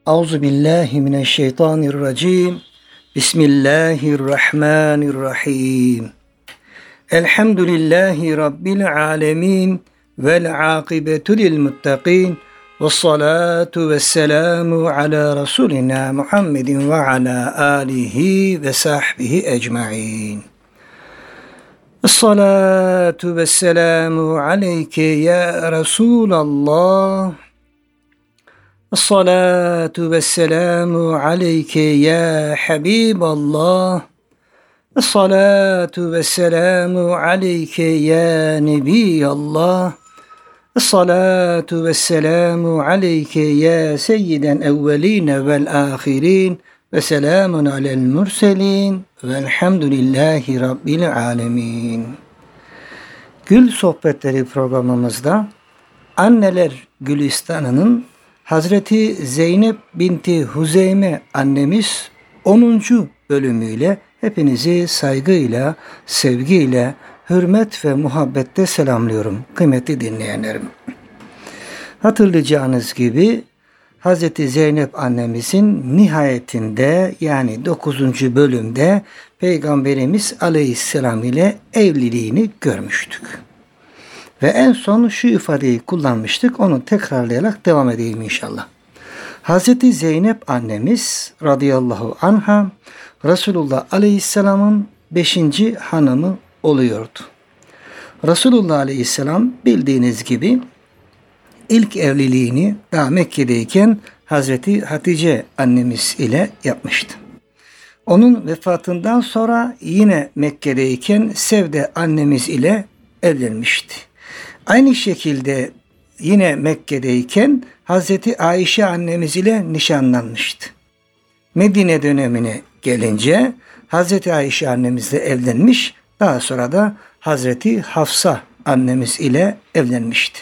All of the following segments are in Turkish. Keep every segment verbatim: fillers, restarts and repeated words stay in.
Euzu billahi mineşşeytanirracim. Bismillahirrahmanirrahim. Elhamdülillahi rabbil alamin vel akibetu lil muttaqin. Ves salatu vesselamu ala rasulina Muhammedin ve ala alihi ve sahbihi ecmaîn. Es-salatu vesselamu aleyke ya Resulallah. Es-salatu vesselamu aleyke ya Habiballah. Es-salatu vesselamu aleyke ya Nebiyallah. Es-salatu vesselamu aleyke ya seyyiden evveline vel ahirin. Ve selamun alel murselin. Velhamdülillahi Rabbil alemin. Gül Sohbetleri programımızda Anneler Gülistanı'nın Hazreti Zeynep binti Huzeyme annemiz onuncu bölümüyle hepinizi saygıyla, sevgiyle, hürmet ve muhabbette selamlıyorum kıymetli dinleyenlerim. Hatırlayacağınız gibi Hazreti Zeynep annemizin nihayetinde yani dokuzuncu bölümde Peygamberimiz Aleyhisselam ile evliliğini görmüştük. Ve en son şu ifadeyi kullanmıştık. Onu tekrarlayarak devam edeyim inşallah. Hazreti Zeynep annemiz radıyallahu anha Resulullah Aleyhisselam'ın beşinci hanımı oluyordu. Resulullah Aleyhisselam bildiğiniz gibi ilk evliliğini daha Mekke'deyken Hazreti Hatice annemiz ile yapmıştı. Onun vefatından sonra yine Mekke'deyken Sevde annemiz ile evlenmişti. Aynı şekilde yine Mekke'deyken Hazreti Ayşe annemiz ile nişanlanmıştı. Medine dönemine gelince Hazreti Ayşe annemizle evlenmiş, daha sonra da Hazreti Hafsa annemiz ile evlenmişti.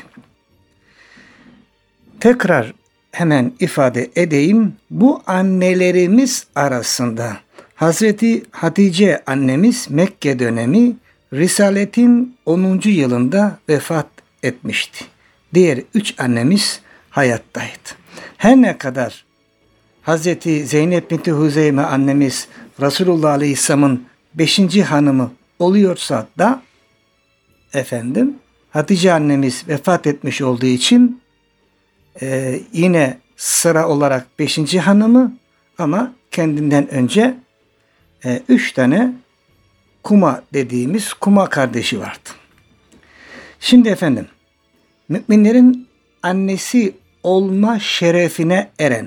Tekrar hemen ifade edeyim. Bu annelerimiz arasında Hazreti Hatice annemiz Mekke dönemi Risaletin onuncu yılında vefat etmişti. Diğer üç annemiz hayattaydı. Her ne kadar Hazreti Zeynep binti Huzeyme annemiz Resulullah Aleyhisselam'ın beşinci hanımı oluyorsa da efendim Hatice annemiz vefat etmiş olduğu için Ee, yine sıra olarak beşinci hanımı ama kendinden önce e, üç tane kuma dediğimiz kuma kardeşi vardı. Şimdi efendim müminlerin annesi olma şerefine eren,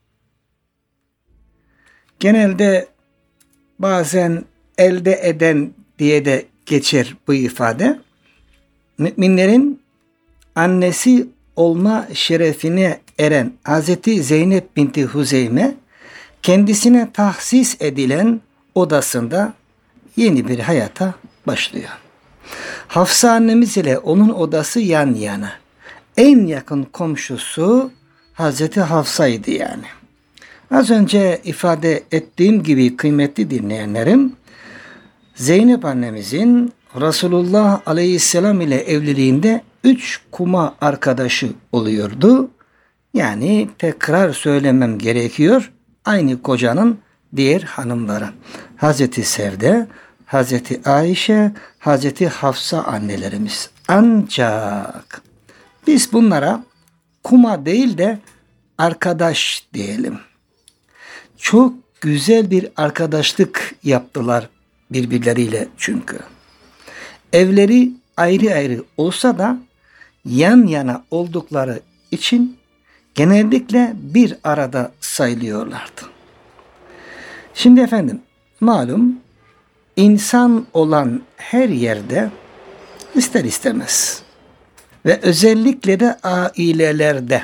genelde bazen elde eden diye de geçer bu ifade. Müminlerin annesi olma şerefine eren Hazreti Zeynep binti Huzeyme kendisine tahsis edilen odasında yeni bir hayata başlıyor. Hafsa annemiz ile onun odası yan yana. En yakın komşusu Hazreti Hafsa'ydı yani. Az önce ifade ettiğim gibi kıymetli dinleyenlerim, Zeynep annemizin Resulullah Aleyhisselam ile evliliğinde üç kuma arkadaşı oluyordu. Yani tekrar söylemem gerekiyor. Aynı kocanın diğer hanımları. Hazreti Sevde, Hazreti Ayşe, Hazreti Hafsa annelerimiz. Ancak biz bunlara kuma değil de arkadaş diyelim. Çok güzel bir arkadaşlık yaptılar birbirleriyle çünkü. Evleri ayrı ayrı olsa da yan yana oldukları için genellikle bir arada sayılıyorlardı. Şimdi efendim malum insan olan her yerde ister istemez ve özellikle de ailelerde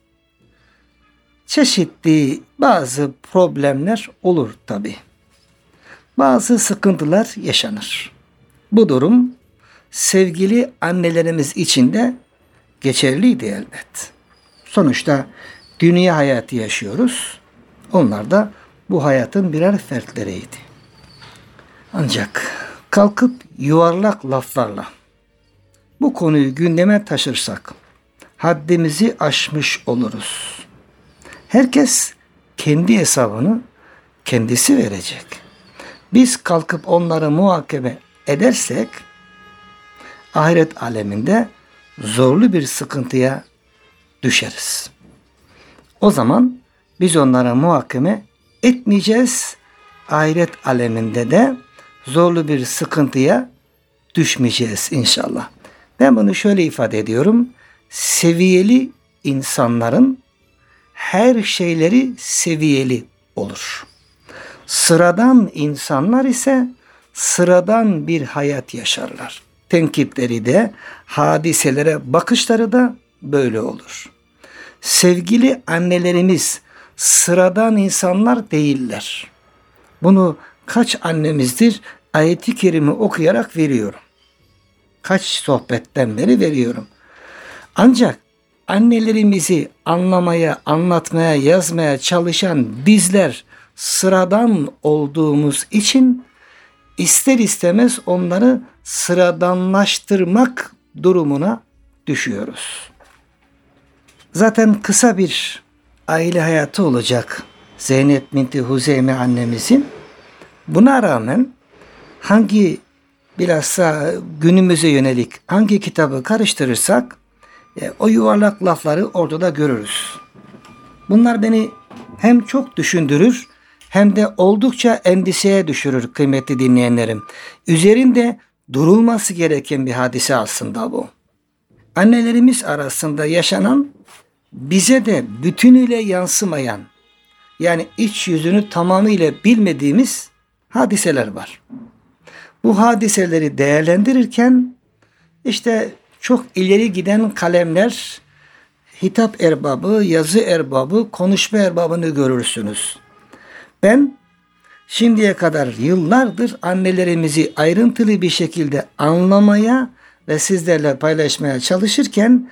çeşitli bazı problemler olur tabii. Bazı sıkıntılar yaşanır. Bu durum sevgili annelerimiz için de geçerliydi elbet. Sonuçta dünya hayatı yaşıyoruz. Onlar da bu hayatın birer fertleriydi. Ancak kalkıp yuvarlak laflarla bu konuyu gündeme taşırsak haddimizi aşmış oluruz. Herkes kendi hesabını kendisi verecek. Biz kalkıp onları muhakeme edersek ahiret aleminde zorlu bir sıkıntıya düşeriz. O zaman biz onlara muhakeme etmeyeceğiz. Ahiret aleminde de zorlu bir sıkıntıya düşmeyeceğiz inşallah. Ben bunu şöyle ifade ediyorum. Seviyeli insanların her şeyleri seviyeli olur. Sıradan insanlar ise sıradan bir hayat yaşarlar. Tenkitleri de, hadiselere bakışları da böyle olur. Sevgili annelerimiz sıradan insanlar değiller. Bunu kaç annemizdir ayet-i kerime okuyarak veriyorum. Kaç sohbetten beri veriyorum. Ancak annelerimizi anlamaya, anlatmaya, yazmaya çalışan bizler sıradan olduğumuz için ister istemez onları sıradanlaştırmak durumuna düşüyoruz. Zaten kısa bir aile hayatı olacak Zeynep binti Huzeyme annemizin. Buna rağmen hangi bilhassa günümüze yönelik hangi kitabı karıştırırsak e, o yuvarlak lafları orada da görürüz. Bunlar beni hem çok düşündürür hem de oldukça endişeye düşürür kıymetli dinleyenlerim. Üzerinde durulması gereken bir hadise aslında bu. Annelerimiz arasında yaşanan, bize de bütünüyle yansımayan, yani iç yüzünü tamamıyla bilmediğimiz hadiseler var. Bu hadiseleri değerlendirirken işte çok ileri giden kalemler, hitap erbabı, yazı erbabı, konuşma erbabını görürsünüz. Ben şimdiye kadar yıllardır annelerimizi ayrıntılı bir şekilde anlamaya ve sizlerle paylaşmaya çalışırken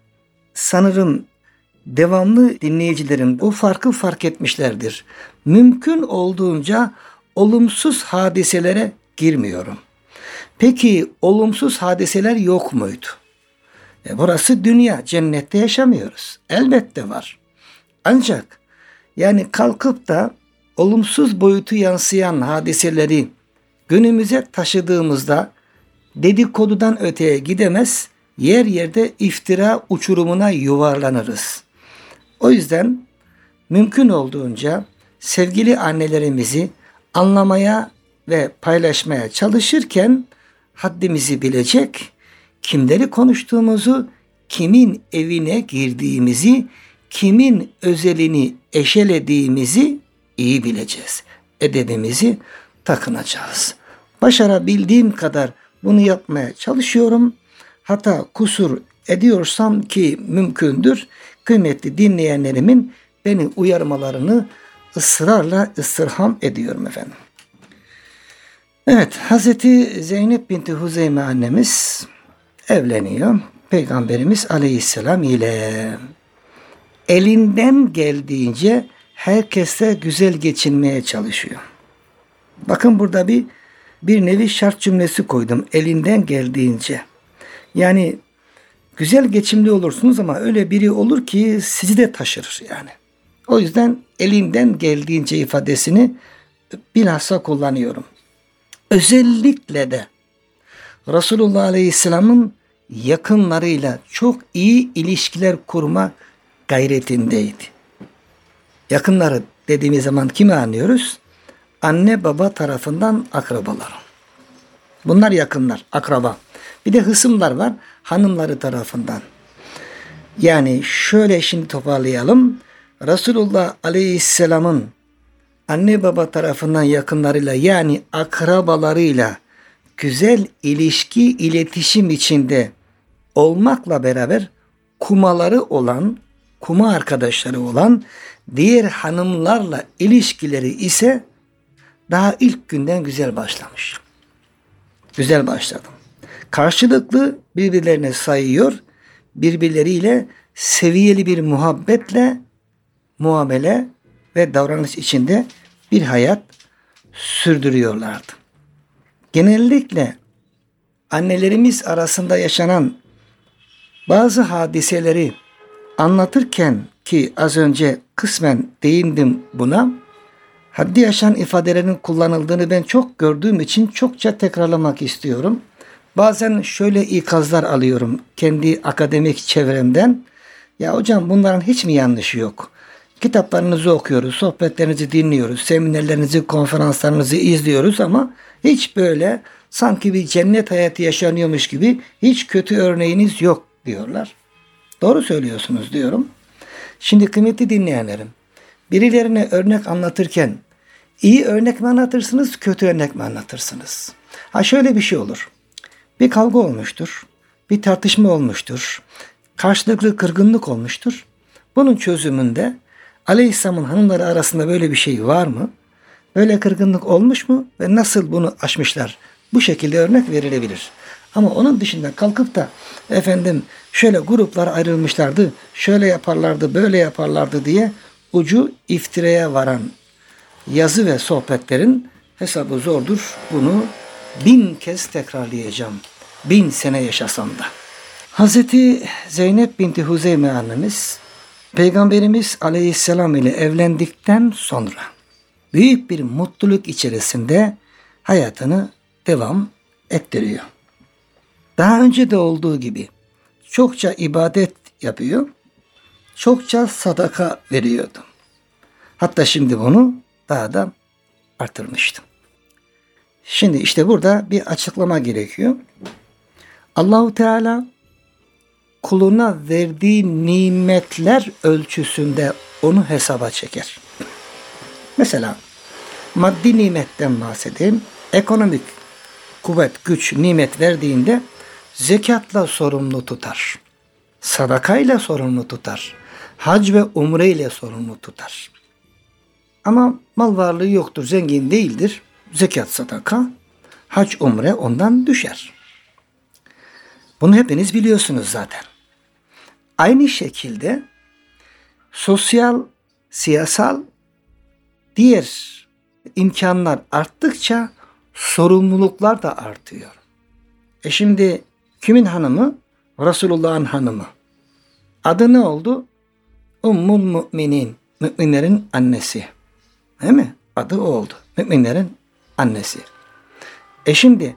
sanırım devamlı dinleyicilerim bu farkı fark etmişlerdir. Mümkün olduğunca olumsuz hadiselere girmiyorum. Peki olumsuz hadiseler yok muydu? E burası dünya, cennette yaşamıyoruz. Elbette var. Ancak yani kalkıp da olumsuz boyutu yansıyan hadiseleri günümüze taşıdığımızda dedikodudan öteye gidemez, yer yerde iftira uçurumuna yuvarlanırız. O yüzden mümkün olduğunca sevgili annelerimizi anlamaya ve paylaşmaya çalışırken haddimizi bilecek, kimleri konuştuğumuzu, kimin evine girdiğimizi, kimin özelini eşelediğimizi iyi bileceğiz. Edebimizi takınacağız. Başarabildiğim kadar bunu yapmaya çalışıyorum. Hata, kusur ediyorsam ki mümkündür, kıymetli dinleyenlerimin beni uyarmalarını ısrarla istirham ediyorum efendim. Evet, Hazreti Zeynep binti Huzeyme annemiz evleniyor. Peygamberimiz Aleyhisselam ile elinden geldiğince herkese güzel geçinmeye çalışıyor. Bakın burada bir bir nevi şart cümlesi koydum. Elinden geldiğince. Yani güzel geçimli olursunuz ama öyle biri olur ki sizi de taşırır yani. O yüzden elinden geldiğince ifadesini bilhassa kullanıyorum. Özellikle de Resulullah Aleyhisselam'ın yakınlarıyla çok iyi ilişkiler kurma gayretindeydi. Yakınları dediğimiz zaman kimi anlıyoruz? Anne baba tarafından akrabalar. Bunlar yakınlar, akraba. Bir de hısımlar var, hanımları tarafından. Yani şöyle şimdi toparlayalım. Resulullah Aleyhisselam'ın anne baba tarafından yakınlarıyla yani akrabalarıyla güzel ilişki, iletişim içinde olmakla beraber kumaları olan, kuma arkadaşları olan diğer hanımlarla ilişkileri ise daha ilk günden güzel başlamış. Güzel başladım. Karşılıklı birbirlerine sayıyor, birbirleriyle seviyeli bir muhabbetle muamele ve davranış içinde bir hayat sürdürüyorlardı. Genellikle annelerimiz arasında yaşanan bazı hadiseleri anlatırken ki az önce kısmen değindim buna. Haddi aşan ifadelerin kullanıldığını ben çok gördüğüm için çokça tekrarlamak istiyorum. Bazen şöyle ikazlar alıyorum kendi akademik çevremden. Ya hocam bunların hiç mi yanlışı yok? Kitaplarınızı okuyoruz, sohbetlerinizi dinliyoruz, seminerlerinizi, konferanslarınızı izliyoruz ama hiç böyle sanki bir cennet hayatı yaşanıyormuş gibi hiç kötü örneğiniz yok diyorlar. Doğru söylüyorsunuz diyorum. Şimdi kıymetli dinleyenlerim, birilerine örnek anlatırken iyi örnek mi anlatırsınız, kötü örnek mi anlatırsınız? Ha şöyle bir şey olur. Bir kavga olmuştur, bir tartışma olmuştur, karşılıklı kırgınlık olmuştur. Bunun çözümünde Aleyhisselam'ın hanımları arasında böyle bir şey var mı? Böyle kırgınlık olmuş mu ve nasıl bunu aşmışlar? Bu şekilde örnek verilebilir. Ama onun dışında kalkıp da efendim şöyle gruplar ayrılmışlardı, şöyle yaparlardı, böyle yaparlardı diye ucu iftiraya varan yazı ve sohbetlerin hesabı zordur. Bunu bin kez tekrarlayacağım. Bin sene yaşasam da. Hazreti Zeynep binti Huzeyme annemiz Peygamberimiz Aleyhisselam ile evlendikten sonra büyük bir mutluluk içerisinde hayatını devam ettiriyor. Daha önce de olduğu gibi çokça ibadet yapıyor, çokça sadaka veriyordu. Hatta şimdi bunu daha da artırmıştı. Şimdi işte burada bir açıklama gerekiyor. Allahu Teala kuluna verdiği nimetler ölçüsünde onu hesaba çeker. Mesela maddi nimetten bahsedeyim. Ekonomik kuvvet, güç, nimet verdiğinde zekatla sorumlu tutar. Sadakayla sorumlu tutar. Hac ve umre ile sorumlu tutar. Ama mal varlığı yoktur, zengin değildir. Zekat, sadaka, hac, umre ondan düşer. Bunu hepiniz biliyorsunuz zaten. Aynı şekilde sosyal, siyasal diğer imkanlar arttıkça sorumluluklar da artıyor. E şimdi kimin hanımı? Resulullah'ın hanımı. Adı ne oldu? Ummul Müminin. Müminlerin annesi. Değil mi? Adı o oldu. Müminlerin annesi. E şimdi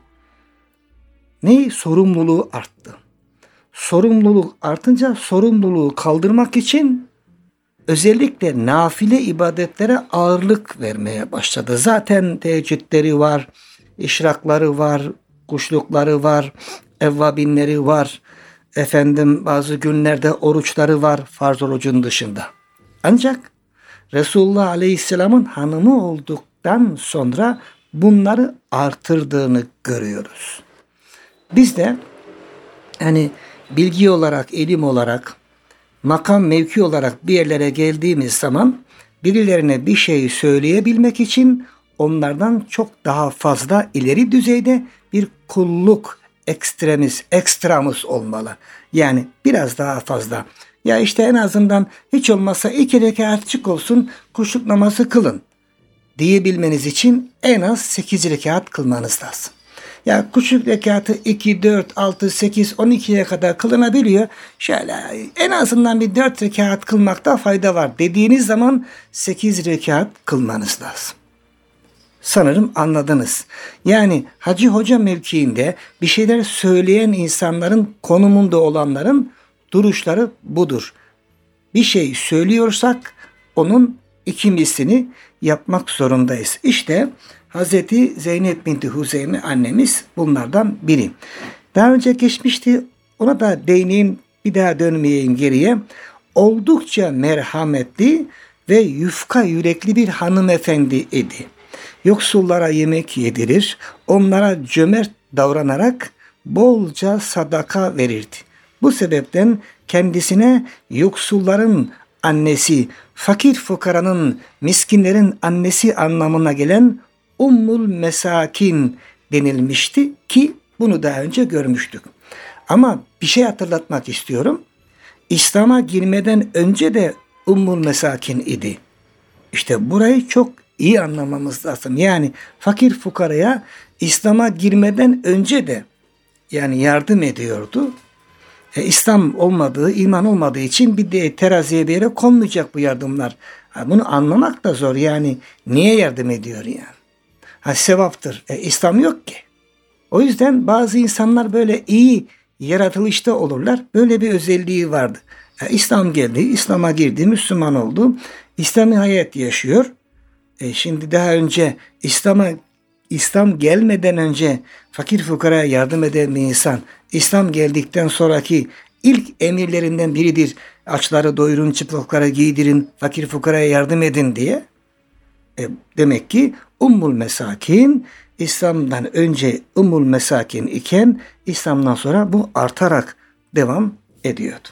ne? Sorumluluğu arttı. Sorumluluk artınca sorumluluğu kaldırmak için özellikle nafile ibadetlere ağırlık vermeye başladı. Zaten teheccüdleri var, işrakları var, kuşlukları var, evvabinleri var. Efendim bazı günlerde oruçları var farz orucun dışında. Ancak Resulullah Aleyhisselam'ın hanımı olduktan sonra bunları artırdığını görüyoruz. Biz de hani bilgi olarak, ilim olarak, makam mevki olarak bir yerlere geldiğimiz zaman birilerine bir şey söyleyebilmek için onlardan çok daha fazla ileri düzeyde bir kulluk ekstremiz, ekstramız olmalı. Yani biraz daha fazla. Ya işte en azından hiç olmazsa iki rekatçık olsun kuşluk namazı kılın diyebilmeniz için en az sekiz rekat kılmanız lazım. Ya kuşluk rekatı iki, dört, altı, sekiz, on ikiye kadar kılınabiliyor. Şöyle en azından bir dört rekat kılmakta fayda var dediğiniz zaman sekiz rekat kılmanız lazım. Sanırım anladınız. Yani hacı hoca mevkiinde bir şeyler söyleyen insanların, konumunda olanların duruşları budur. Bir şey söylüyorsak onun iki mislini yapmak zorundayız. İşte Hazreti Zeynep binti Huzeyme annemiz bunlardan biri. Daha önce geçmişti. Ona da değineyim, bir daha dönmeyeyim geriye. Oldukça merhametli ve yufka yürekli bir hanımefendi idi. Yoksullara yemek yedirir, onlara cömert davranarak bolca sadaka verirdi. Bu sebepten kendisine yoksulların annesi, fakir fukaranın, miskinlerin annesi anlamına gelen Ummul Mesakin denilmişti ki bunu daha önce görmüştük. Ama bir şey hatırlatmak istiyorum. İslam'a girmeden önce de Ummul Mesakin idi. İşte burayı çok iyi anlamamız lazım. Yani fakir fukaraya İslam'a girmeden önce de yani yardım ediyordu. E, İslam olmadığı, iman olmadığı için bir de teraziye bir yere konmayacak bu yardımlar. Ha, bunu anlamak da zor. Yani niye yardım ediyor yani? Ha, sevaptır. E, İslam yok ki. O yüzden bazı insanlar böyle iyi yaratılışta olurlar. Böyle bir özelliği vardı. E, İslam geldi, İslam'a girdi, Müslüman oldu. İslami hayat yaşıyor. E, şimdi daha önce İslam'a İslam gelmeden önce fakir fukaraya yardım eden bir insan, İslam geldikten sonraki ilk emirlerinden biridir. Açları doyurun, çıplaklara giydirin, fakir fukaraya yardım edin diye. E, demek ki Ummul Mesakin İslam'dan önce Ummul Mesakin iken İslam'dan sonra bu artarak devam ediyordu.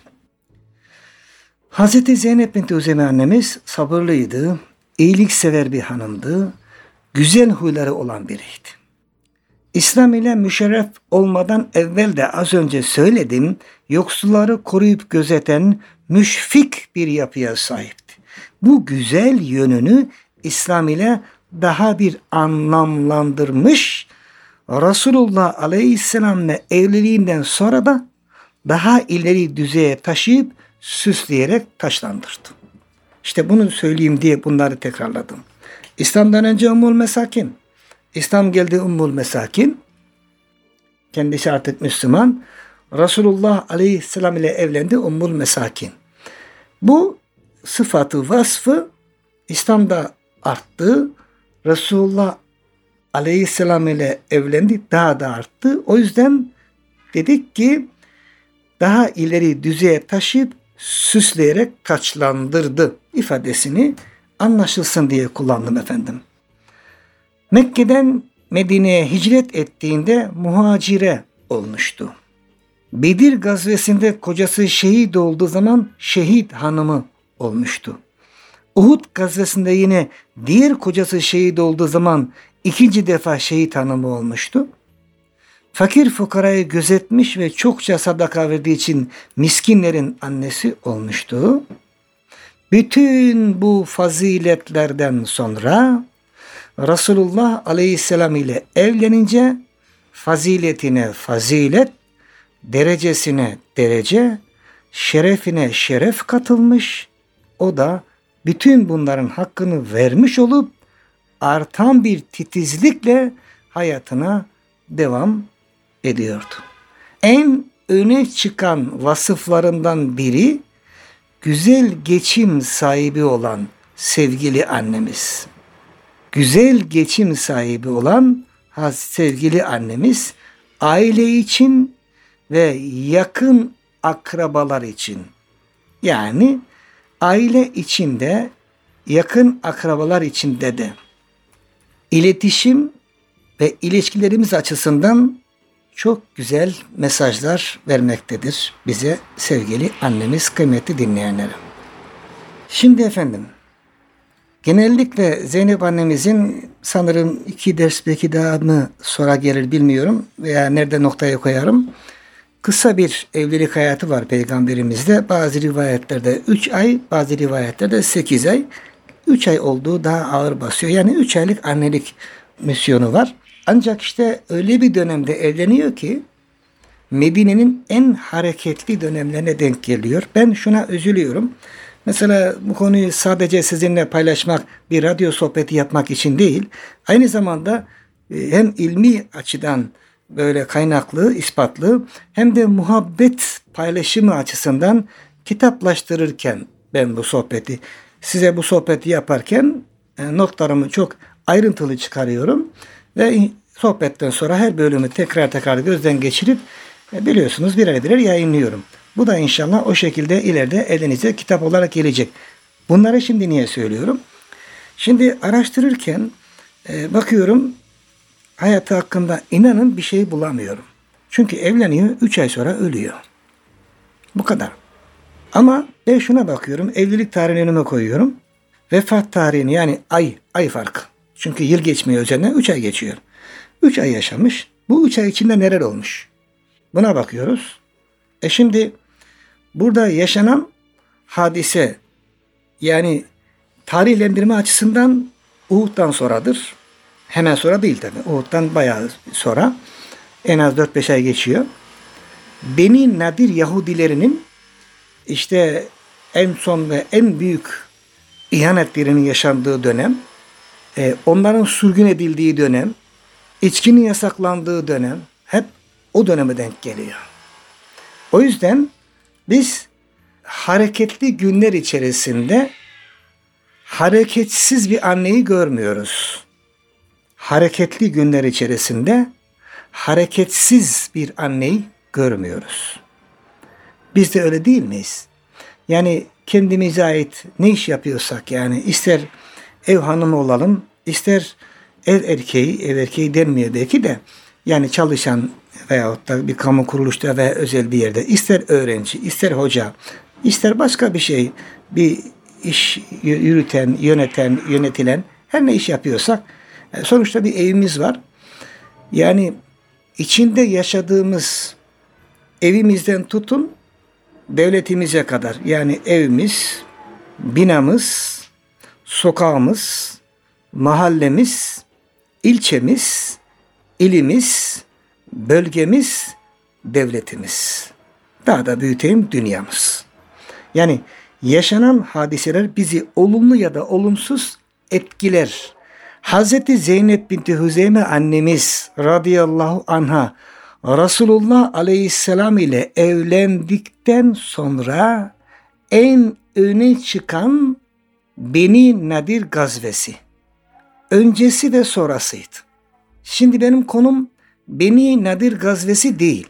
Hazreti Zeynep binti Huzeyme annemiz sabırlıydı, iyiliksever bir hanımdı, güzel huyları olan biriydi. İslam ile müşerref olmadan evvel de az önce söyledim, yoksulları koruyup gözeten müşfik bir yapıya sahipti. Bu güzel yönünü İslam ile daha bir anlamlandırmış, Resulullah Aleyhisselam'la evliliğinden sonra da daha ileri düzeye taşıyıp süsleyerek taşlandırdı. İşte bunu söyleyeyim diye bunları tekrarladım. İslam'dan önce Ummul Mesakin, İslam geldi Ummul Mesakin, kendisi artık Müslüman, Resulullah Aleyhisselam ile evlendi Ummul Mesakin. Bu sıfatı, vasfı İslam'da arttı. Resulullah Aleyhisselam ile evlendi, daha da arttı. O yüzden dedik ki daha ileri düzeye taşıyıp süsleyerek taçlandırdı ifadesini anlaşılsın diye kullandım efendim. Mekke'den Medine'ye hicret ettiğinde muhacire olmuştu. Bedir gazvesinde kocası şehit olduğu zaman şehit hanımı olmuştu. Uhud gazvesinde yine diğer kocası şehit olduğu zaman ikinci defa şehit hanımı olmuştu. Fakir fukarayı gözetmiş ve çokça sadaka verdiği için miskinlerin annesi olmuştu. Bütün bu faziletlerden sonra Resulullah Aleyhisselam ile evlenince faziletine fazilet, derecesine derece, şerefine şeref katılmış. O da bütün bunların hakkını vermiş olup artan bir titizlikle hayatına devam ediyordu. En öne çıkan vasıflarından biri güzel geçim sahibi olan sevgili annemiz. Güzel geçim sahibi olan sevgili annemiz aile için ve yakın akrabalar için, yani aile içinde, yakın akrabalar içinde de iletişim ve ilişkilerimiz açısından çok güzel mesajlar vermektedir bize sevgili annemiz, kıymetli dinleyenlerim. Şimdi efendim, genellikle Zeynep annemizin sanırım iki ders belki daha mı sonra gelir bilmiyorum veya nerede noktaya koyarım. Kısa bir evlilik hayatı var Peygamberimizde. Bazı rivayetlerde üç ay, bazı rivayetlerde sekiz ay. üç ay olduğu daha ağır basıyor. Yani üç aylık annelik misyonu var. Ancak işte öyle bir dönemde evleniyor ki Medine'nin en hareketli dönemlerine denk geliyor. Ben şuna üzülüyorum. Mesela bu konuyu sadece sizinle paylaşmak, bir radyo sohbeti yapmak için değil, aynı zamanda hem ilmi açıdan böyle kaynaklı, ispatlı, hem de muhabbet paylaşımı açısından kitaplaştırırken ben bu sohbeti, size bu sohbeti yaparken notlarımı çok ayrıntılı çıkarıyorum ve sohbetten sonra her bölümü tekrar tekrar gözden geçirip biliyorsunuz birer birer yayınlıyorum. Bu da inşallah o şekilde ileride elinize kitap olarak gelecek. Bunları şimdi niye söylüyorum? Şimdi araştırırken e, bakıyorum hayatı hakkında inanın bir şey bulamıyorum. Çünkü evleniyor, üç ay sonra ölüyor. Bu kadar. Ama ben şuna bakıyorum, evlilik tarihini önüme koyuyorum. Vefat tarihini, yani ay, ay farkı. Çünkü yıl geçmiyor üzerinden, üç ay geçiyor. üç ay yaşamış. Bu üç ay içinde neler olmuş? Buna bakıyoruz. E şimdi burada yaşanan hadise, yani tarihlendirme açısından Uhud'dan sonradır. Hemen sonra değil tabii. Uhud'dan bayağı sonra. En az dört beş ay geçiyor. Beni Nadir Yahudilerinin işte en son ve en büyük ihanetlerinin yaşandığı dönem, onların sürgün edildiği dönem, içkinin yasaklandığı dönem hep o döneme denk geliyor. O yüzden biz hareketli günler içerisinde hareketsiz bir anneyi görmüyoruz. Hareketli günler içerisinde hareketsiz bir anneyi görmüyoruz. Biz de öyle değil miyiz? Yani kendimize ait ne iş yapıyorsak, yani ister ev hanımı olalım, ister ev erkeği, ev erkeği denmiyor belki de, yani çalışan veyahut da bir kamu kuruluşta veya özel bir yerde, ister öğrenci, ister hoca, ister başka bir şey, bir iş yürüten, yöneten, yönetilen, her ne iş yapıyorsak, sonuçta bir evimiz var. Yani içinde yaşadığımız evimizden tutun devletimize kadar, yani evimiz, binamız, sokağımız, mahallemiz, ilçemiz, ilimiz, bölgemiz, devletimiz. Daha da büyüteyim, dünyamız. Yani yaşanan hadiseler bizi olumlu ya da olumsuz etkiler. Hazreti Zeynep binti Hüzeyme annemiz radıyallahu anha Resulullah aleyhisselam ile evlendikten sonra en öne çıkan Beni Nadir gazvesi. Öncesi ve sonrasıydı. Şimdi benim konum Beni Nadir gazvesi değil.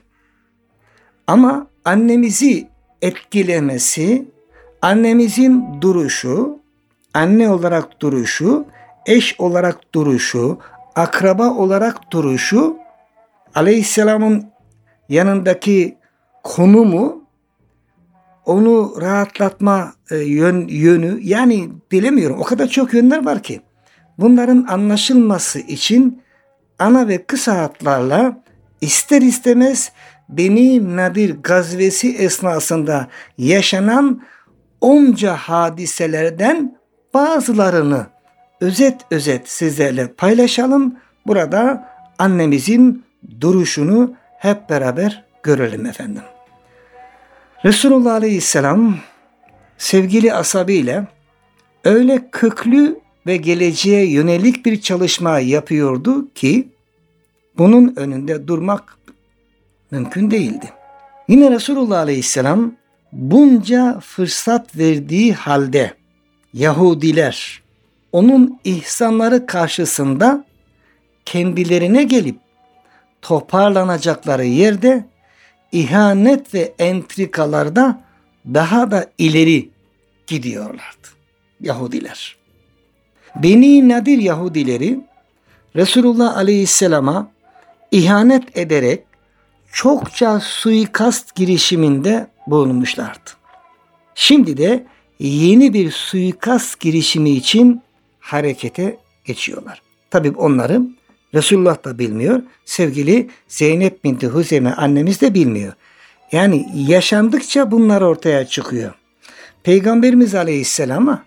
Ama annemizi etkilemesi, annemizin duruşu, anne olarak duruşu, eş olarak duruşu, akraba olarak duruşu, Aleyhisselam'ın yanındaki konumu, onu rahatlatma yön, yönü, yani bilemiyorum, o kadar çok yönler var ki. Bunların anlaşılması için ana ve kısa hatlarla ister istemez Beni Nadir gazvesi esnasında yaşanan onca hadiselerden bazılarını özet özet sizlerle paylaşalım. Burada annemizin duruşunu hep beraber görelim efendim. Resulullah Aleyhisselam sevgili ashabıyla öyle köklü ve geleceğe yönelik bir çalışma yapıyordu ki bunun önünde durmak mümkün değildi. Yine Resulullah Aleyhisselam bunca fırsat verdiği halde Yahudiler onun ihsanları karşısında kendilerine gelip toparlanacakları yerde ihanet ve entrikalarda daha da ileri gidiyorlardı Yahudiler. Beni Nadir Yahudileri Resulullah Aleyhisselam'a ihanet ederek çokça suikast girişiminde bulunmuşlardı. Şimdi de yeni bir suikast girişimi için harekete geçiyorlar. Tabii onları Resulullah da bilmiyor. Sevgili Zeynep binti Hüzeyme annemiz de bilmiyor. Yani yaşandıkça bunlar ortaya çıkıyor. Peygamberimiz Aleyhisselam'a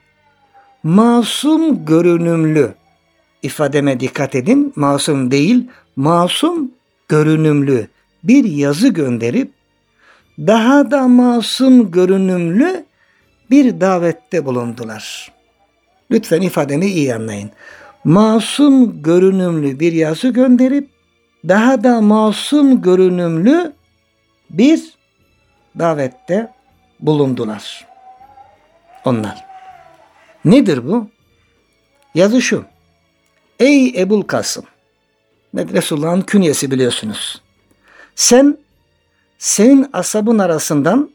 masum görünümlü, ifademe dikkat edin, masum değil, masum görünümlü bir yazı gönderip daha da masum görünümlü bir davette bulundular. Lütfen ifademi iyi anlayın. Masum görünümlü bir yazı gönderip daha da masum görünümlü bir davette bulundular. Onlar. Nedir bu? Yazı şu. Ey Ebul Kasım. Resulullah'ın künyesi biliyorsunuz. Sen senin ashabın arasından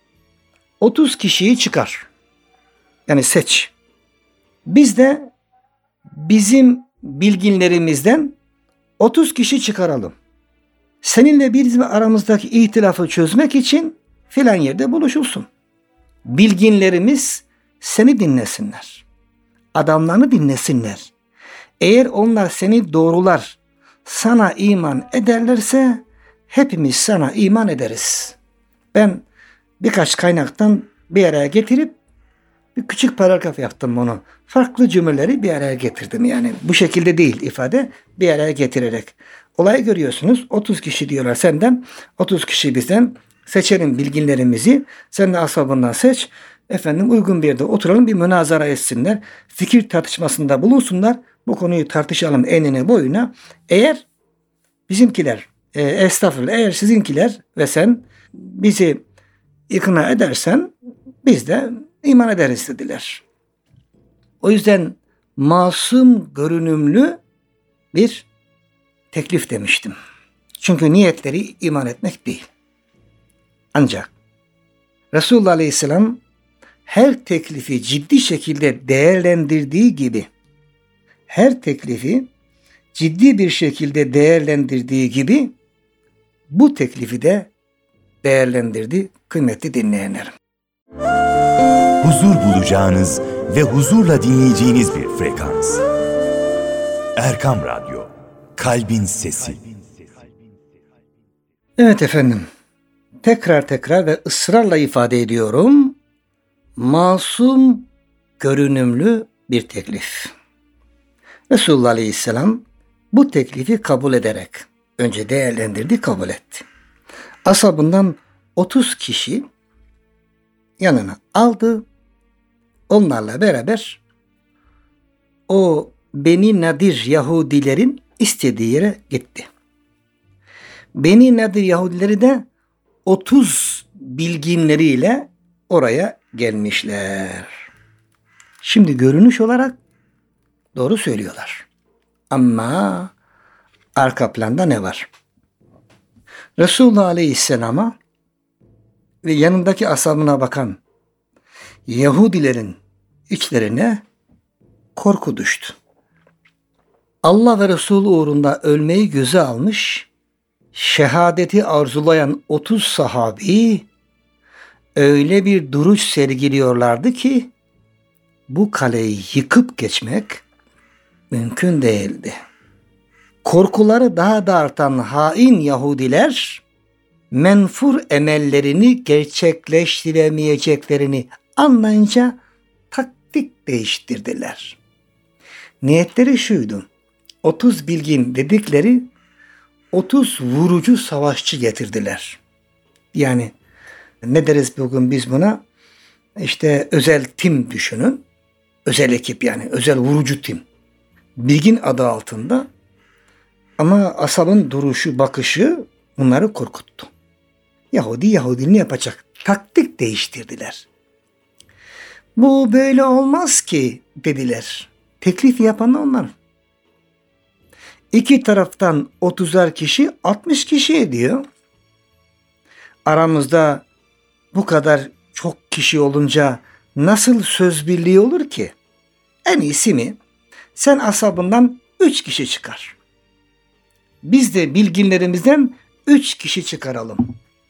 otuz kişiyi çıkar. Yani seç. Biz de bizim bilginlerimizden otuz kişi çıkaralım. Seninle bizim aramızdaki ihtilafı çözmek için filan yerde buluşulsun. Bilginlerimiz seni dinlesinler. Adamlarını dinlesinler. Eğer onlar seni doğrular, sana iman ederlerse hepimiz sana iman ederiz. Ben birkaç kaynaktan bir araya getirip bir küçük paragraf yaptım bunu. Farklı cümleleri bir araya getirdim. Yani bu şekilde değil ifade, bir araya getirerek. Olayı görüyorsunuz. otuz kişi diyorlar senden. otuz kişi bizden. Seçelim bilginlerimizi. Sen de ashabından seç. Efendim uygun bir yerde oturalım, bir münazara etsinler. Fikir tartışmasında bulunsunlar. Bu konuyu tartışalım enine boyuna. Eğer bizimkiler, e, estağfurullah, eğer sizinkiler ve sen bizi ikna edersen biz de iman ederiz dediler. O yüzden masum görünümlü bir teklif demiştim. Çünkü niyetleri iman etmek değil. Ancak Resulullah Aleyhisselam her teklifi ciddi şekilde değerlendirdiği gibi, her teklifi ciddi bir şekilde değerlendirdiği gibi bu teklifi de değerlendirdi kıymetli dinleyenlerim. Huzur bulacağınız ve huzurla dinleyeceğiniz bir frekans. Erkam Radyo, Kalbin Sesi. Evet efendim, tekrar tekrar ve ısrarla ifade ediyorum. Masum görünümlü bir teklif. Resulullah Aleyhisselam bu teklifi kabul ederek önce değerlendirdi, kabul etti. Ashabından otuz kişi yanına aldı. Onlarla beraber o Beni Nadir Yahudilerin istediği yere gitti. Beni Nadir Yahudileri de otuz bilginleriyle oraya gelmişler. Şimdi görünüş olarak doğru söylüyorlar. Ama arka planda ne var? Resulullah Aleyhisselam'a ve yanındaki ashabına bakan Yahudilerin içlerine korku düştü. Allah ve Resulü uğrunda ölmeyi göze almış, şehadeti arzulayan otuz sahabi öyle bir duruş sergiliyorlardı ki bu kaleyi yıkıp geçmek mümkün değildi. Korkuları daha da artan hain Yahudiler menfur emellerini gerçekleştiremeyeceklerini anlayınca taktik değiştirdiler. Niyetleri şuydu: otuz bilgin dedikleri otuz vurucu savaşçı getirdiler. Yani ne deriz bugün biz buna? İşte özel tim düşünün. Özel ekip, yani özel vurucu tim. Bilgin adı altında. Ama ashabın duruşu, bakışı bunları korkuttu. Yahudi Yahudi ne yapacak? Taktik değiştirdiler. Bu böyle olmaz ki dediler. Teklif yapan onlar. İki taraftan otuzar kişi altmış kişi ediyor. Aramızda bu kadar çok kişi olunca nasıl söz birliği olur ki? En iyisi mi? Sen ashabından üç kişi çıkar. Biz de bilginlerimizden üç kişi çıkaralım.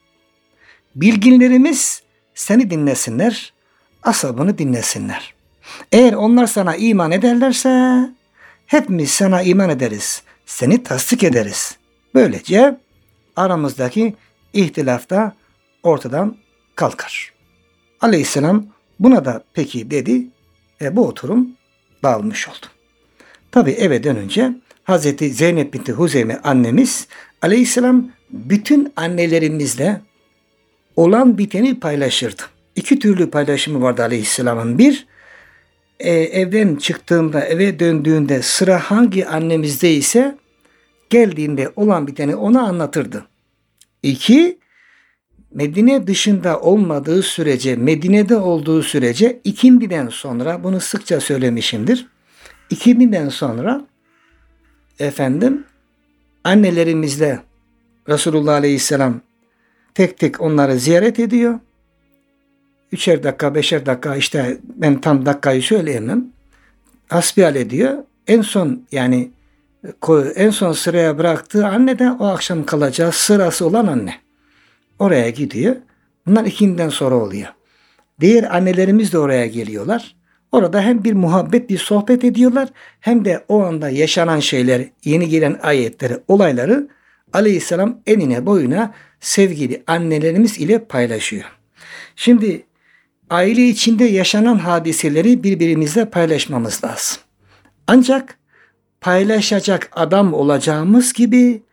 Bilginlerimiz seni dinlesinler, ashabını dinlesinler. Eğer onlar sana iman ederlerse hepimiz sana iman ederiz. Seni tasdik ederiz. Böylece aramızdaki ihtilaf da ortadan kalkar. Aleyhisselam buna da peki dedi ve bu oturum dağılmış oldu. Tabi eve dönünce Hazreti Zeynep binti Huzeyme annemiz Aleyhisselam bütün annelerimizle olan biteni paylaşırdı. İki türlü paylaşımı vardı Aleyhisselam'ın. Bir, e, evden çıktığında, eve döndüğünde sıra hangi annemizde ise geldiğinde olan biteni ona anlatırdı. İki, Medine dışında olmadığı sürece, Medine'de olduğu sürece ikindiden sonra, bunu sıkça söylemişimdir, ikindiden sonra efendim annelerimizle Resulullah Aleyhisselam tek tek onları ziyaret ediyor. Üçer dakika, beşer dakika, işte ben tam dakikayı söyleyemem. Hasbihal ediyor. En son yani en son sıraya bıraktığı anne de o akşam kalacağı sırası olan anne. Oraya gidiyor. Bunlar ikinden sonra oluyor. Diğer annelerimiz de oraya geliyorlar. Orada hem bir muhabbet, bir sohbet ediyorlar, hem de o anda yaşanan şeyler, yeni gelen ayetleri, olayları Aleyhisselam enine boyuna sevgili annelerimiz ile paylaşıyor. Şimdi aile içinde yaşanan hadiseleri birbirimizle paylaşmamız lazım. Ancak paylaşacak adam olacağımız gibi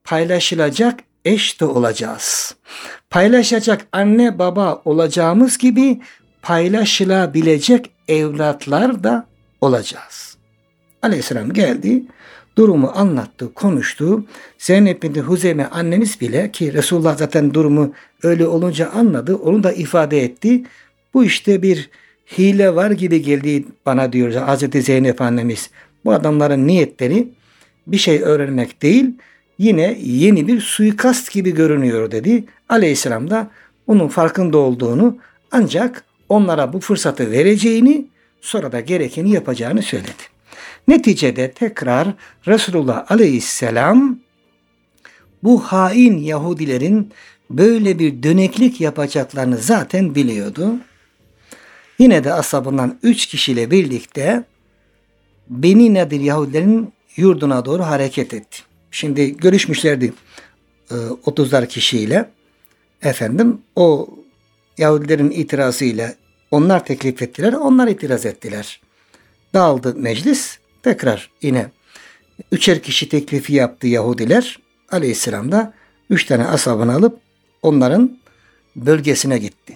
paylaşılacak eş de olacağız. Paylaşacak anne baba olacağımız gibi paylaşılabilecek evlatlar da olacağız. Aleyhisselam geldi, durumu anlattı, konuştu. Zeynep binti Huzeyme annemiz bile, ki Resulullah zaten durumu öyle olunca anladı, onu da ifade etti. Bu işte bir hile var gibi geldi bana diyor Hazreti Zeynep annemiz. Bu adamların niyetleri bir şey öğrenmek değil, yine yeni bir suikast gibi görünüyor dedi. Aleyhisselam da onun farkında olduğunu, ancak onlara bu fırsatı vereceğini, sonra da gerekeni yapacağını söyledi. Neticede tekrar Resulullah Aleyhisselam bu hain Yahudilerin böyle bir döneklik yapacaklarını zaten biliyordu. Yine de ashabından üç kişiyle birlikte Beni Nadir Yahudilerin yurduna doğru hareket etti. Şimdi görüşmüşlerdi otuzlar kişiyle. Efendim o Yahudilerin itirazıyla onlar teklif ettiler, onlar itiraz ettiler. Dağıldı meclis. Tekrar yine üçer kişi teklifi yaptı Yahudiler. Aleyhisselam da üç tane ashabını alıp onların bölgesine gitti.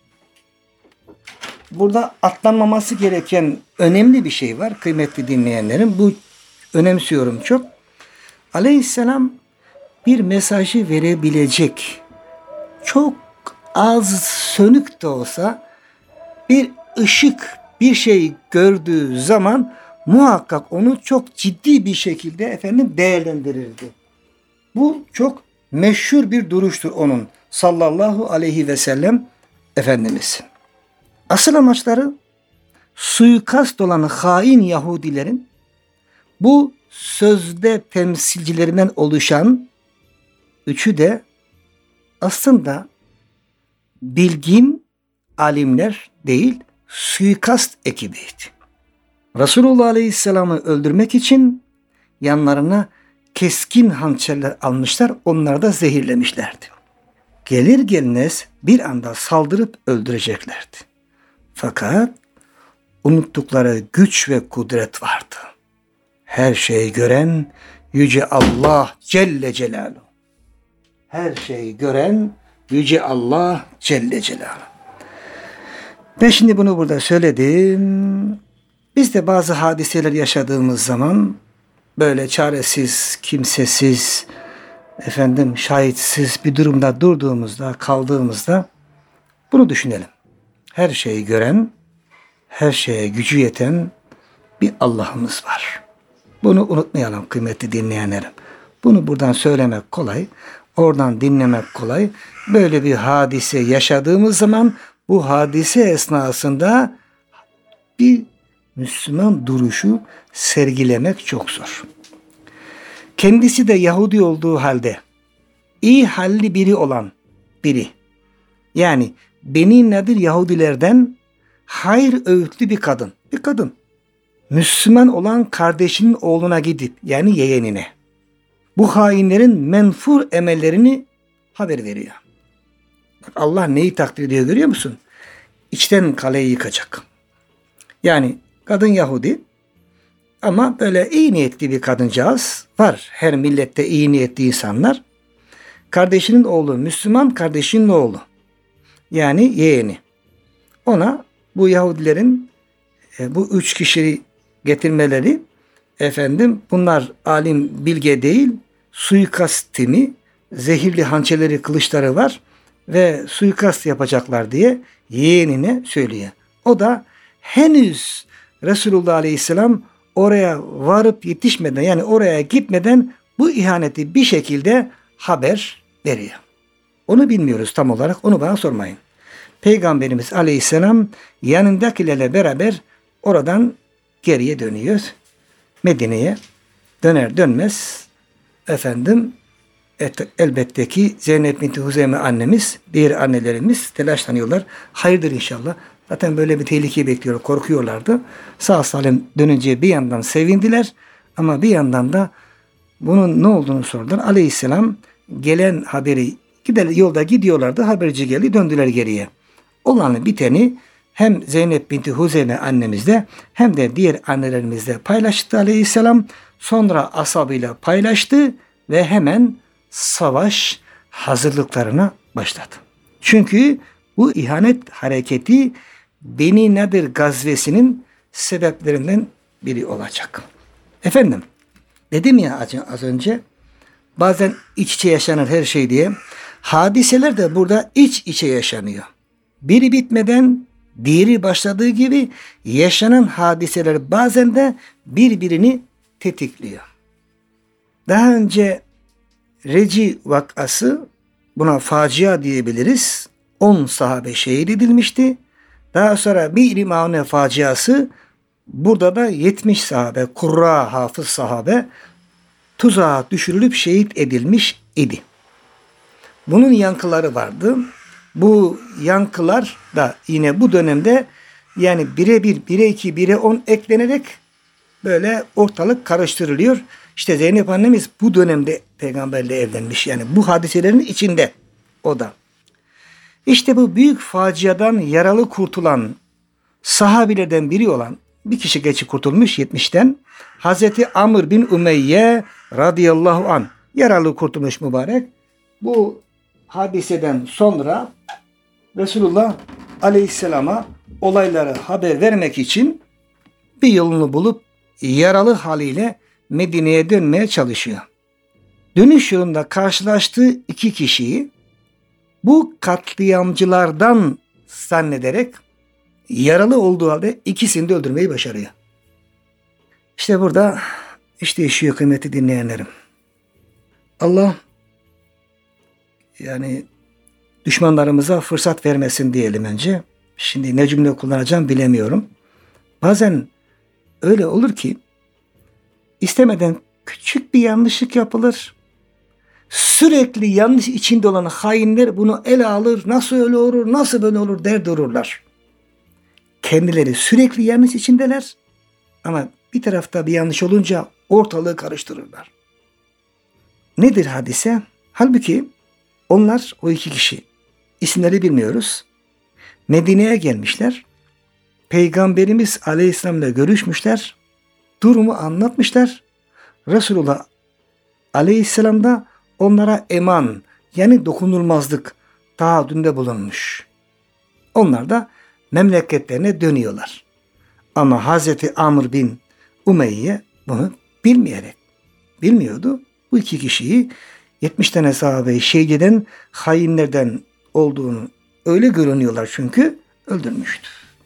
Burada atlanmaması gereken önemli bir şey var kıymetli dinleyenlerim. Bu önemsiyorum çok. Aleyhisselam bir mesajı verebilecek, çok az sönük de olsa bir ışık, bir şey gördüğü zaman muhakkak onu çok ciddi bir şekilde efendim değerlendirirdi. Bu çok meşhur bir duruştur onun sallallahu aleyhi ve sellem Efendimiz. Asıl amaçları suikast olan hain Yahudilerin bu sözde temsilcilerinden oluşan üçü de aslında bilgin alimler değil, suikast ekibiydi. Resulullah Aleyhisselam'ı öldürmek için yanlarına keskin hançerler almışlar, onları da zehirlemişlerdi. Gelir gelmez bir anda saldırıp öldüreceklerdi. Fakat unuttukları güç ve kudret vardı. Her şeyi gören Yüce Allah Celle Celaluhu. Her şeyi gören Yüce Allah Celle Celaluhu. Ben şimdi bunu burada söyledim. Biz de bazı hadiseler yaşadığımız zaman böyle çaresiz, kimsesiz, efendim şahitsiz bir durumda durduğumuzda, kaldığımızda bunu düşünelim. Her şeyi gören, her şeye gücü yeten bir Allah'ımız var. Bunu unutmayalım kıymetli dinleyenlerim. Bunu buradan söylemek kolay, oradan dinlemek kolay. Böyle bir hadise yaşadığımız zaman bu hadise esnasında bir Müslüman duruşu sergilemek çok zor. Kendisi de Yahudi olduğu halde iyi halli biri olan biri, yani Beni Nadir Yahudilerden hayır öğütlü bir kadın, bir kadın Müslüman olan kardeşinin oğluna gidip, yani yeğenine, bu hainlerin menfur emellerini haber veriyor. Bak Allah neyi takdir ediyor görüyor musun? İçten kaleyi yıkacak. Yani kadın Yahudi ama böyle iyi niyetli bir kadıncağız var. Her millette iyi niyetli insanlar. Kardeşinin oğlu Müslüman, kardeşinin oğlu. Yani yeğeni. Ona bu Yahudilerin e, bu üç kişiyi getirmeleri, efendim bunlar alim bilge değil, suikast timi, zehirli hançeleri, kılıçları var ve suikast yapacaklar diye yeğenine söylüyor. O da henüz Resulullah Aleyhisselam oraya varıp yetişmeden, yani oraya gitmeden bu ihaneti bir şekilde haber veriyor. Onu bilmiyoruz tam olarak, onu bana sormayın. Peygamberimiz Aleyhisselam yanındakilerle beraber oradan geriye dönüyor. Medine'ye döner dönmez efendim et, elbette ki Zeynep binti Huzeyme annemiz, diğer annelerimiz telaşlanıyorlar. Hayırdır inşallah. Zaten böyle bir tehlike bekliyor, korkuyorlardı. Sağ salim dönünce bir yandan sevindiler ama bir yandan da bunun ne olduğunu sordular. Aleyhisselam gelen haberi, gider, yolda gidiyorlardı, haberci geldi, döndüler geriye. Olanı biteni hem Zeynep binti Huzeyme annemizle hem de diğer annelerimizle paylaştı Aleyhisselam. Sonra ashabıyla paylaştı ve hemen savaş hazırlıklarına başladı. Çünkü bu ihanet hareketi Beni Nadir gazvesinin sebeplerinden biri olacak. Efendim, dedim ya az önce, bazen iç içe yaşanır her şey diye. Hadiseler de burada iç içe yaşanıyor. Biri bitmeden diğeri başladığı gibi yaşanan hadiseler bazen de birbirini tetikliyor. Daha önce Reci vakası, buna facia diyebiliriz. on sahabe şehit edilmişti. Daha sonra Bir Maune faciası, burada da yetmiş sahabe, kurra, hafız sahabe tuzağa düşürülüp şehit edilmiş idi. Bunun yankıları vardı. Bu yankılar da yine bu dönemde yani bire bir, bire iki, bire on eklenerek böyle ortalık karıştırılıyor. İşte Zeynep annemiz bu dönemde peygamberle evlenmiş. Yani bu hadiselerin içinde o da. İşte bu büyük faciadan yaralı kurtulan sahabilerden biri olan bir kişi geçip kurtulmuş yetmişten. Hazreti Amr bin Ümeyye radıyallahu anh yaralı kurtulmuş mübarek. Bu hadiseden sonra Resulullah aleyhisselama olayları haber vermek için bir yolunu bulup yaralı haliyle Medine'ye dönmeye çalışıyor. Dönüş yolunda karşılaştığı iki kişiyi bu katliamcılardan zannederek yaralı olduğu halde ikisini de öldürmeyi başarıyor. İşte burada işte işiyor kıymetli dinleyenlerim. Allah yani düşmanlarımıza fırsat vermesin diyelim önce. Şimdi ne cümle kullanacağım bilemiyorum. Bazen öyle olur ki istemeden küçük bir yanlışlık yapılır. Sürekli yanlış içinde olan hainler bunu ele alır. Nasıl öyle olur, nasıl böyle olur der dururlar. Kendileri sürekli yanlış içindeler. Ama bir tarafta bir yanlış olunca ortalığı karıştırırlar. Nedir hadise? Halbuki onlar, o iki kişi, isimleri bilmiyoruz. Medine'ye gelmişler. Peygamberimiz Aleyhisselam'la görüşmüşler. Durumu anlatmışlar. Resulullah Aleyhisselam da onlara eman, yani dokunulmazlık taahhüdünde bulunmuş. Onlar da memleketlerine dönüyorlar. Ama Hazreti Amr bin Umeyye bunu bilmeyerek, bilmiyordu. Bu iki kişiyi yetmiş tane sahabeyi şehit eden hainlerden olduğunu öyle görünüyorlar çünkü öldürmüştü.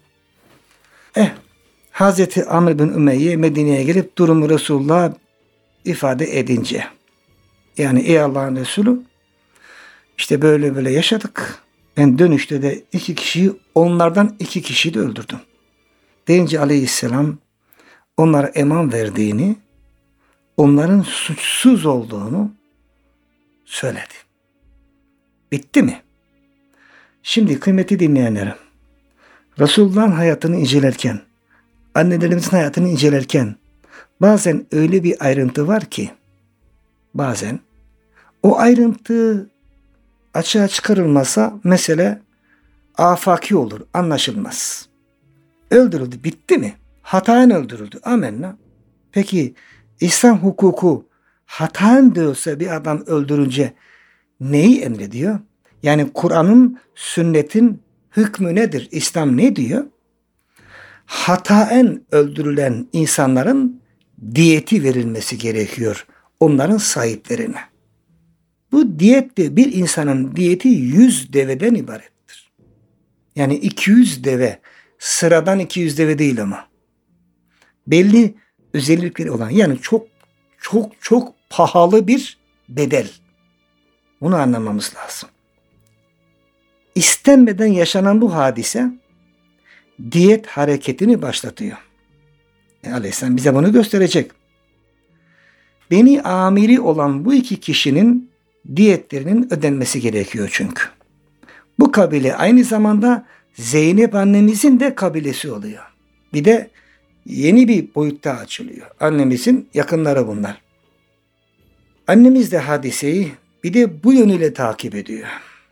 Eh, Hazreti Amr bin Ümeyye Medine'ye gelip durumu Resulullah'a ifade edince, yani ey Allah'ın Resulü, işte böyle böyle yaşadık. Ben dönüşte de iki kişiyi, onlardan iki kişiyi de öldürdüm. Deyince Aleyhisselam onlara eman verdiğini, onların suçsuz olduğunu söyledi. Bitti mi? Şimdi kıymetli dinleyenlerim, Resulullah'ın hayatını incelerken, annelerimizin hayatını incelerken bazen öyle bir ayrıntı var ki, bazen o ayrıntı açığa çıkarılmasa mesele afaki olur, anlaşılmaz. Öldürüldü, bitti mi? Hataen öldürüldü, amenna. Peki İslam hukuku hataen de olsa bir adam öldürünce neyi emrediyor? Yani Kur'an'ın, sünnetin hükmü nedir? İslam ne diyor? Hataen öldürülen insanların diyeti verilmesi gerekiyor onların sahiplerine. Bu diyet de bir insanın diyeti yüz deveden ibarettir. Yani iki yüz deve, sıradan iki yüz deve değil ama. Belli özellikleri olan, yani çok çok çok pahalı bir bedel. Bunu anlamamız lazım. İstenmeden yaşanan bu hadise diyet hareketini başlatıyor. E, Aleyhisselam bize bunu gösterecek. Beni amiri olan bu iki kişinin diyetlerinin ödenmesi gerekiyor çünkü. Bu kabile aynı zamanda Zeynep annemizin de kabilesi oluyor. Bir de yeni bir boyutta açılıyor. Annemizin yakınları bunlar. Annemiz de hadiseyi bir de bu yönüyle takip ediyor.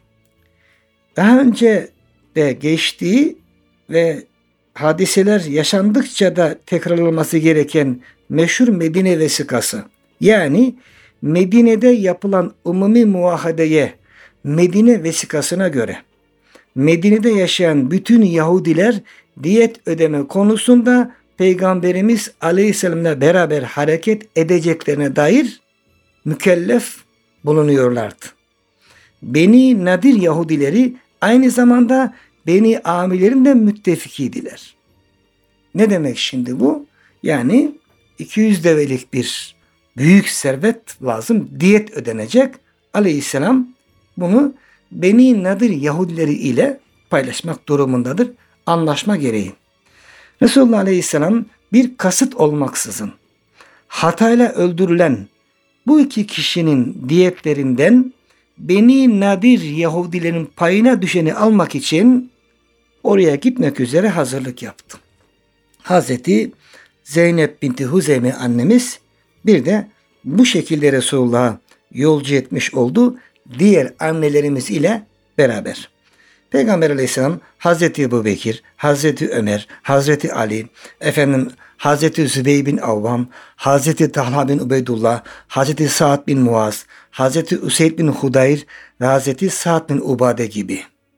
Daha önce de geçtiği ve hadiseler yaşandıkça da tekrarlanması gereken meşhur Medine vesikası, yani Medine'de yapılan umumi muahedeye, Medine vesikasına göre Medine'de yaşayan bütün Yahudiler diyet ödeme konusunda Peygamberimiz Aleyhisselam'la beraber hareket edeceklerine dair mükellef bulunuyorlardı. Beni Nadir Yahudileri aynı zamanda Beni Amirlerin de müttefikiydiler. Ne demek şimdi bu? Yani iki yüz develik bir büyük servet lazım, diyet ödenecek. Aleyhisselam bunu Beni Nadir Yahudileri ile paylaşmak durumundadır, anlaşma gereği. Resulullah Aleyhisselam bir kasıt olmaksızın hatayla öldürülen bu iki kişinin diyetlerinden Beni Nadir Yahudilerin payına düşeni almak için oraya gitmek üzere hazırlık yaptı. Hazreti Zeynep binti Huzeyme annemiz bir de bu şekilde Resulullah'a yolcu etmiş oldu diğer annelerimiz ile beraber. Peygamber Aleyhisselam Hazreti Ebubekir, Hazreti Ömer, Hazreti Ali, efendim Hazreti Zübeyir bin Avvam, Hazreti Talha bin Ubeydullah, Hazreti Sa'd bin Muaz, Hazreti Üseyd bin Hudayr ve Hazreti Sa'd bin Ubade gibi.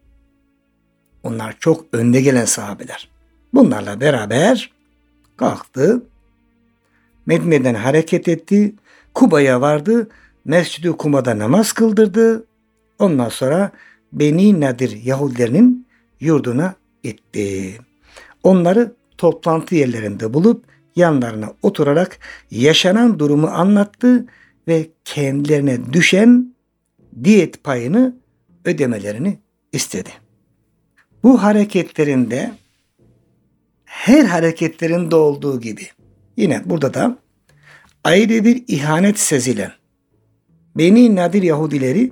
Onlar çok önde gelen sahabeler. Bunlarla beraber kalktı, Medine'den hareket etti, Kuba'ya vardı, Mescid-i Kuba'da namaz kıldırdı. Ondan sonra Beni Nadir Yahudilerinin yurduna gitti. Onları toplantı yerlerinde bulup yanlarına oturarak yaşanan durumu anlattı ve kendilerine düşen diyet payını ödemelerini istedi. Bu hareketlerinde her hareketlerinde olduğu gibi yine burada da ayrı bir ihanet sezilen Beni Nadir Yahudileri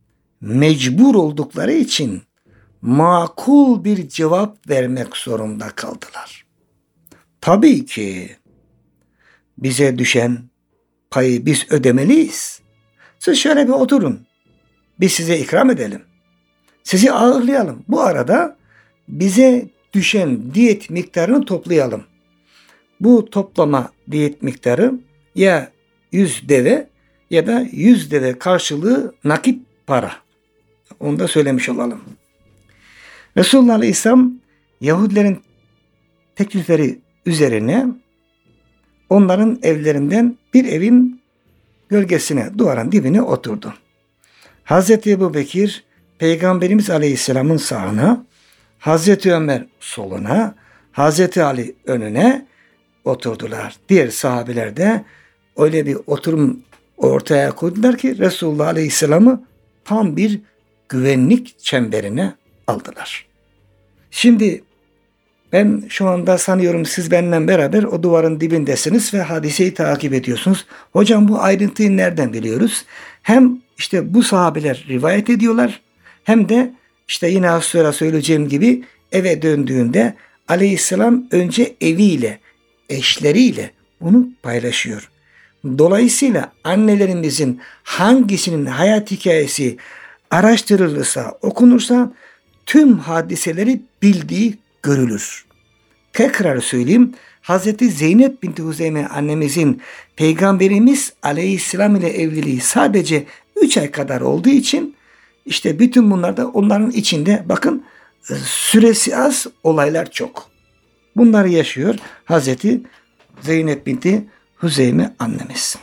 mecbur oldukları için makul bir cevap vermek zorunda kaldılar. Tabii ki bize düşen payı biz ödemeliyiz. Siz şöyle bir oturun. Biz size ikram edelim. Sizi ağırlayalım. Bu arada bize düşen diyet miktarını toplayalım. Bu toplama diyet miktarı ya yüz deve ya da yüz deve karşılığı nakit para. Onu da söylemiş olalım. Resulullah Aleyhisselam Yahudilerin teklifleri üzerine onların evlerinden bir evin gölgesine, duvarın dibine oturdu. Hazreti Ebubekir Peygamberimiz Aleyhisselam'ın sağına, Hazreti Ömer soluna, Hazreti Ali önüne oturdular. Diğer sahabeler de öyle bir oturum ortaya koydular ki Resulullah Aleyhisselam'ı tam bir güvenlik çemberine aldılar. Şimdi ben şu anda sanıyorum siz benimle beraber o duvarın dibindesiniz ve hadiseyi takip ediyorsunuz. Hocam bu ayrıntıyı nereden biliyoruz? Hem işte bu sahabeler rivayet ediyorlar hem de işte yine az sonra söyleyeceğim gibi eve döndüğünde Aleyhisselam önce eviyle, eşleriyle bunu paylaşıyor. Dolayısıyla annelerimizin hangisinin hayat hikayesi araştırılırsa, okunursa tüm hadiseleri bildiği görülür. Tekrar söyleyeyim, Hazreti Zeynep binti Huzeyme annemizin Peygamberimiz Aleyhisselam ile evliliği sadece üç ay kadar olduğu için işte bütün bunlar da onların içinde bakın süresi az, olaylar çok. Bunları yaşıyor Hazreti Zeynep binti Huzeyme annemiz.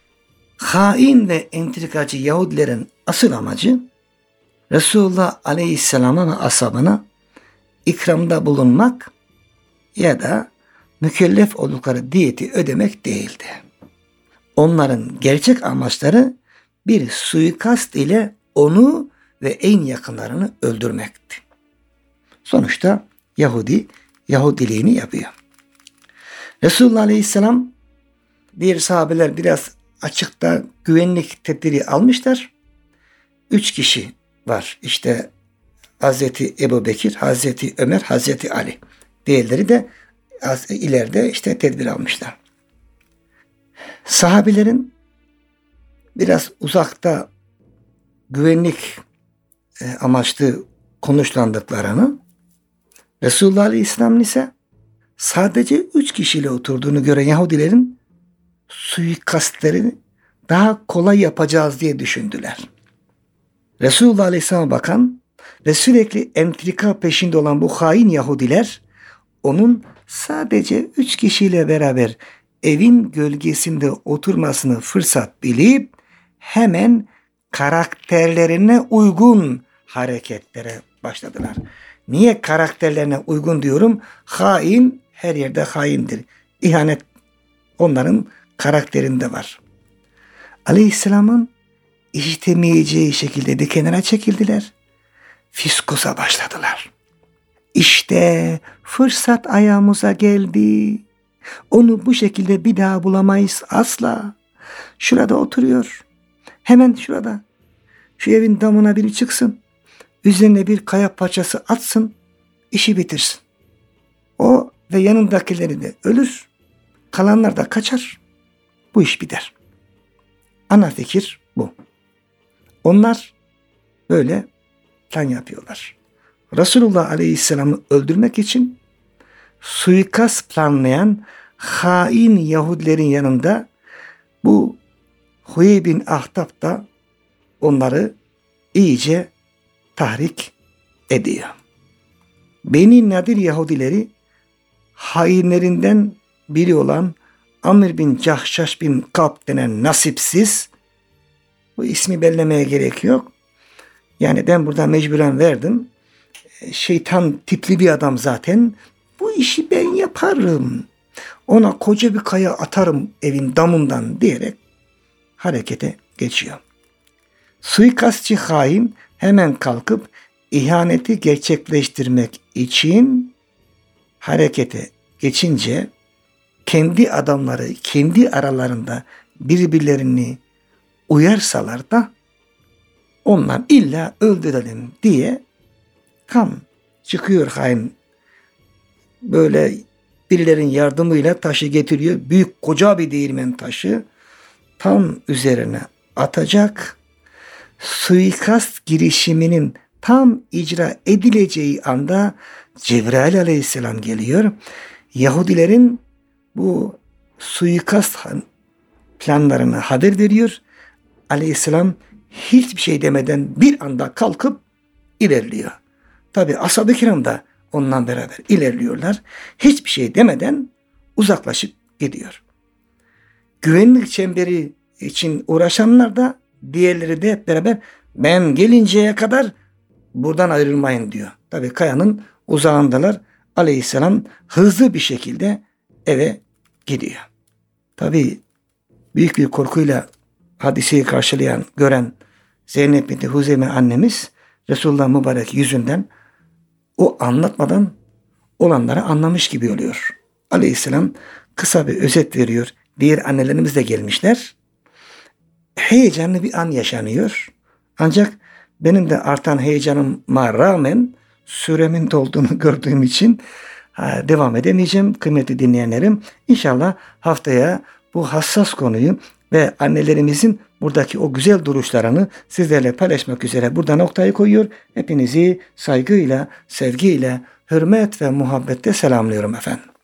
Hain ve entrikacı Yahudilerin asıl amacı Resulullah Aleyhisselam'a ve ashabına ikramda bulunmak ya da mükellef oldukları diyeti ödemek değildi. Onların gerçek amaçları bir suikast ile onu ve en yakınlarını öldürmekti. Sonuçta Yahudi Yahudiliğini yapıyor. Resulullah Aleyhisselam diğer sahabeler biraz açıkta güvenlik tedbiri almışlar. Üç kişi var. İşte Hazreti Ebubekir, Hazreti Ömer, Hazreti Ali. Diğerleri de az ileride işte tedbir almışlar. Sahabelerin biraz uzakta güvenlik amaçlı konuşlandıklarını, Resulullah Aleyhisselam'ın ise sadece üç kişiyle oturduğunu gören Yahudilerin suikastlerini daha kolay yapacağız diye düşündüler. Resulullah Aleyhisselam'a bakan ve sürekli entrika peşinde olan bu hain Yahudiler onun sadece üç kişiyle beraber evin gölgesinde oturmasını fırsat bilip hemen karakterlerine uygun hareketlere başladılar. Niye karakterlerine uygun diyorum? Hain her yerde haindir. İhanet onların karakterinde var. Aleyhisselam'ın işitemeyeceği şekilde bir kenara çekildiler. Fiskosa başladılar. İşte fırsat ayağımıza geldi. Onu bu şekilde bir daha bulamayız asla. Şurada oturuyor. Hemen şurada. Şu evin damına biri çıksın. Üzerine bir kaya parçası atsın. İşi bitirsin. O ve yanındakileri de ölür. Kalanlar da kaçar. Bu iş biter. Ana fikir bu. Onlar böyle plan yapıyorlar. Resulullah Aleyhisselam'ı öldürmek için suikast planlayan hain Yahudilerin yanında bu Huyey bin Ahtap da onları iyice tahrik ediyor. Beni Nadir Yahudileri hainlerinden biri olan Amr bin Cahşaş bin Kab denen nasipsiz, bu ismi bellemeye gerek yok. Yani ben burada mecburen verdim. Şeytan tipli bir adam zaten. Bu işi ben yaparım. Ona koca bir kaya atarım evin damından diyerek harekete geçiyor. Suikastçı hain hemen kalkıp ihaneti gerçekleştirmek için harekete geçince kendi adamları kendi aralarında birbirlerini uyarsalar da onlar illa öldürelim diye tam çıkıyor hain. Böyle birilerin yardımıyla taşı getiriyor. Büyük koca bir değirmen taşı tam üzerine atacak. Suikast girişiminin tam icra edileceği anda Cebrail Aleyhisselam geliyor. Yahudilerin bu suikast planlarına haber veriyor. Aleyhisselam hiçbir şey demeden bir anda kalkıp ilerliyor. Tabi ashab-ı kiram da onunla beraber ilerliyorlar. Hiçbir şey demeden uzaklaşıp gidiyor. Güvenlik çemberi için uğraşanlar da diğerleri de hep beraber ben gelinceye kadar buradan ayrılmayın diyor. Tabi kayanın uzağındalar. Aleyhisselam hızlı bir şekilde eve gidiyor. Tabi büyük bir korkuyla hadiseyi karşılayan, gören Zeynep binti Huzeyme annemiz Resulullah mübarek yüzünden o anlatmadan olanları anlamış gibi oluyor. Aleyhisselam kısa bir özet veriyor. Diğer annelerimiz de gelmişler. Heyecanlı bir an yaşanıyor. Ancak benim de artan heyecanıma rağmen süremin dolduğunu gördüğüm için devam edemeyeceğim. Kıymetli dinleyenlerim, İnşallah haftaya bu hassas konuyu ve annelerimizin buradaki o güzel duruşlarını sizlerle paylaşmak üzere burada noktayı koyuyor. Hepinizi saygıyla, sevgiyle, hürmet ve muhabbetle selamlıyorum efendim.